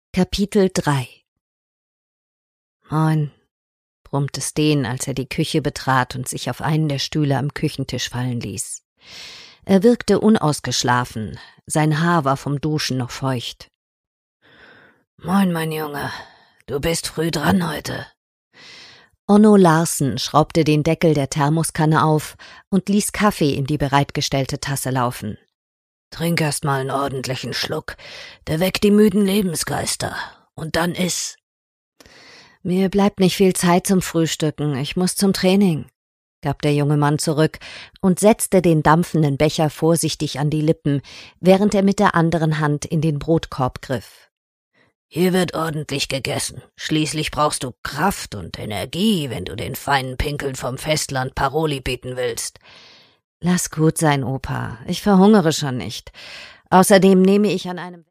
Kapitel 3 »Moin«, brummte Sten, als er die Küche betrat und sich auf einen der Stühle am Küchentisch fallen ließ. Er wirkte unausgeschlafen, sein Haar war vom Duschen noch feucht. »Moin, mein Junge, du bist früh dran heute.« Onno Larsen schraubte den Deckel der Thermoskanne auf und ließ Kaffee in die bereitgestellte Tasse laufen. »Trink erst mal einen ordentlichen Schluck, der weckt die müden Lebensgeister. Und dann iss.« »Mir bleibt nicht viel Zeit zum Frühstücken, ich muss zum Training«, gab der junge Mann zurück und setzte den dampfenden Becher vorsichtig an die Lippen, während er mit der anderen Hand in den Brotkorb griff. »Hier wird ordentlich gegessen. Schließlich brauchst du Kraft und Energie, wenn du den feinen Pinkeln vom Festland Paroli bieten willst.« »Lass gut sein, Opa, ich verhungere schon nicht. Außerdem nehme ich an einem